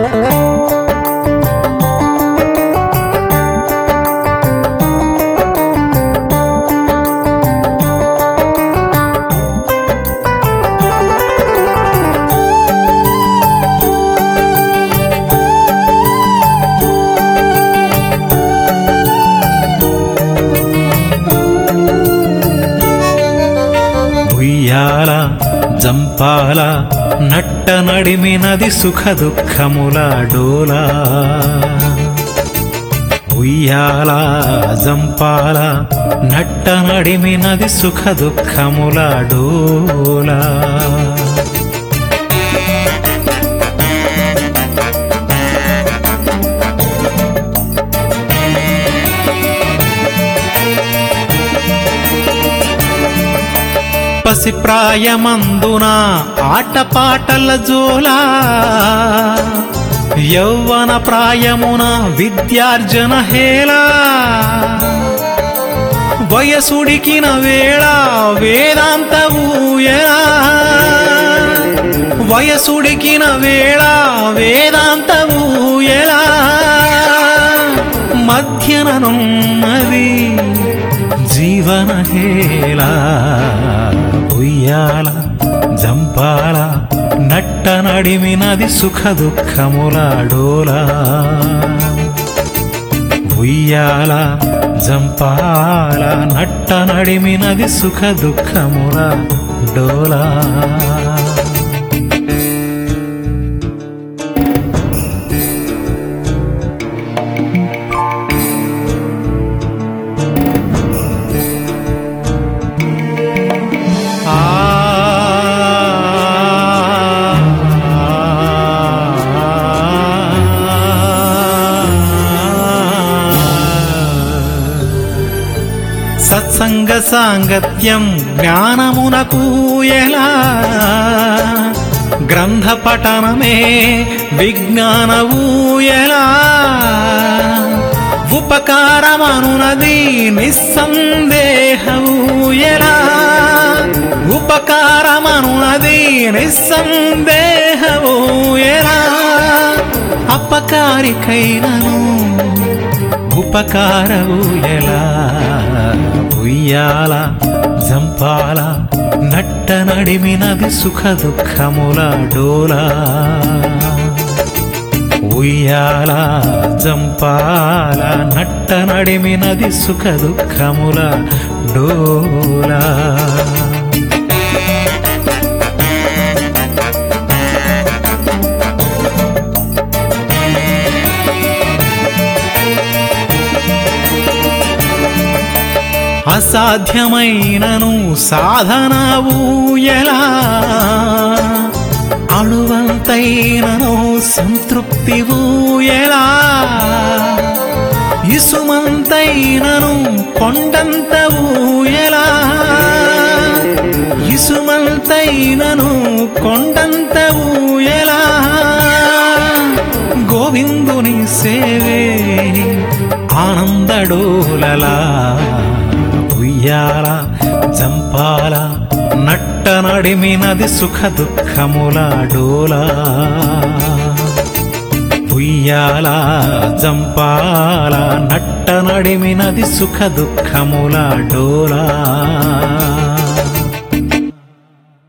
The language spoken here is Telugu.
ఉయ్యాల జంపాల నట్ట నడిమినది సుఖ దుఃఖముల డోలా. ఉయ్యాల జంపాల నట్ట నడిమినది సుఖ దుఃఖముల డోలా. పసి ప్రాయమందున ఆటపాటల జోలా, యౌవన ప్రాయమున విద్యార్జన హేళా. వయసుడికిన వేళ వేదాంత ఊయలా, వయసుడికిన వేళ వేదాంత ఊయలా. మధ్యననున్నది జీవన హేళా. ఉయ్యాల జంపాల నట్ట నడిమినది సుఖ దుఃఖముల డోలా. ఉయ్యాల జంపాల నట్ట నడిమినది సుఖ దుఃఖముల డోలా. సత్సంగ సాంగత్యం జ్ఞానమునకు ఎలా, గ్రంథ పఠనమే విజ్ఞానవు ఎలా. ఉపకారమనునది నిస్సందేహవు ఎలా, ఉపకారమనునది నిస్సందేహవు ఎలా. అపకారికైనను ఉపకారవు ఎలా. ఉయ్యాల జంపాల నట్ట నడిమినది సుఖ దుఃఖముల డోలా. ఉయ్యాల జంపాల నట్ట నడిమినది సుఖ దుఃఖముల డోలా. అసాధ్యమైనను సాధనవు ఎలా, అణువంతైనను సంతృప్తివు ఎలా. ఇసుమంతైనను కొండంతవు ఎలా, ఇసుమంతైనను కొండంతవు ఎలా. గోవిందుని సేవే ఆనందడోలలా. ఉయ్యాల జంపాల నట్ట నడిమినది సుఖ దుఃఖముల డోలా. ఉయ్యాల జంపాల నట్ట నడిమినది సుఖ దుఃఖముల డోలా.